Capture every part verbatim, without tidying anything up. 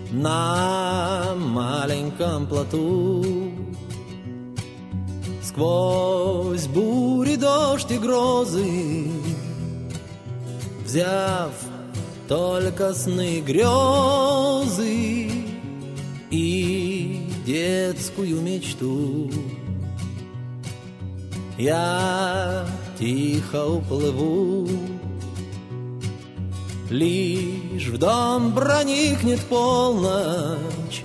на маленьком плоту. Сквозь бури, дождь и грозы, взяв только сны, грезы и детскую мечту, я тихо уплыву. Лишь в дом проникнет полночь,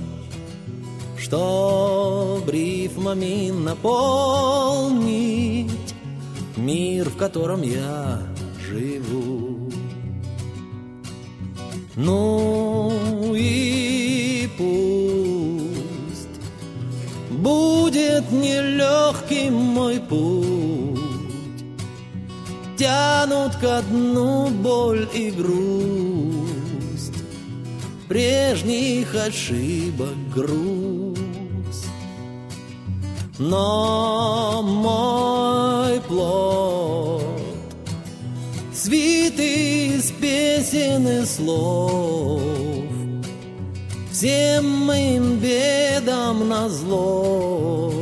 чтоб рифмами наполнить мир, в котором я живу. Ну и пусть будет нелегким мой путь, тянут ко дну боль и грусть, прежних ошибок груз. Но мой плод свит из песен и слов, всем моим бедам назло,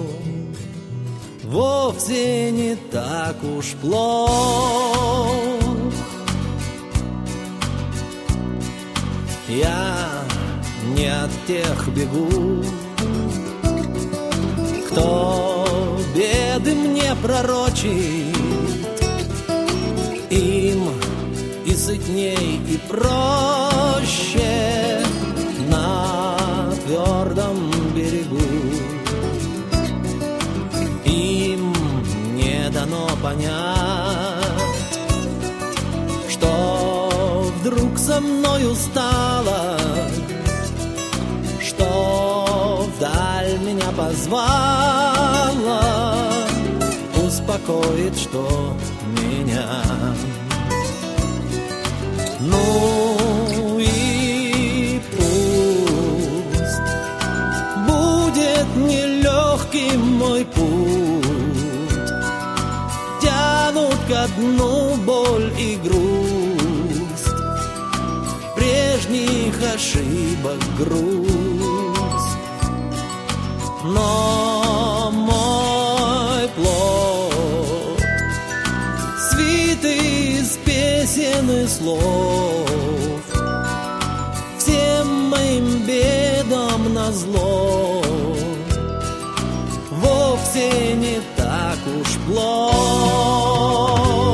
вовсе не так уж плох. Я не от тех бегу, кто беды мне пророчит. Им и сытней, и проще на твердом берегу. Им не дано понять, что вдруг со мною стало, что вдаль меня позвала, успокоит, что меня. Ну и пусть будет нелегким мой путь, тянут ко дну боль и грусть, прежних ошибок грусть. Но мой плод свит из песен и слов, всем моим бедам назло, вовсе не так уж плох.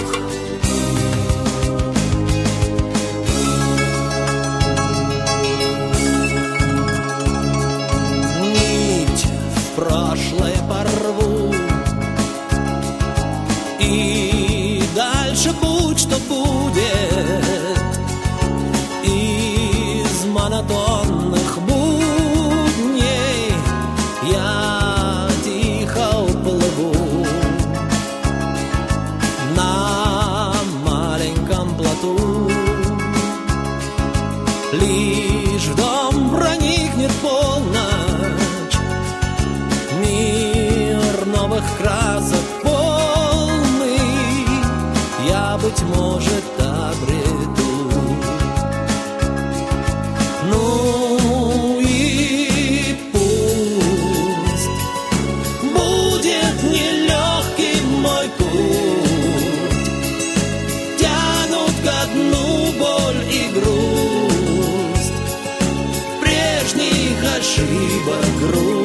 Нить в прошлое порву, и дальше будь что будет. Из монотонных будней я тихо уплыву на маленьком плоту. Лишь в дом проникнет полночь, мир новых красок полный, я, быть может, обрету. Ну и пусть будет нелегким мой путь, тянут ко дну боль и грусть, прежних ошибок грусть.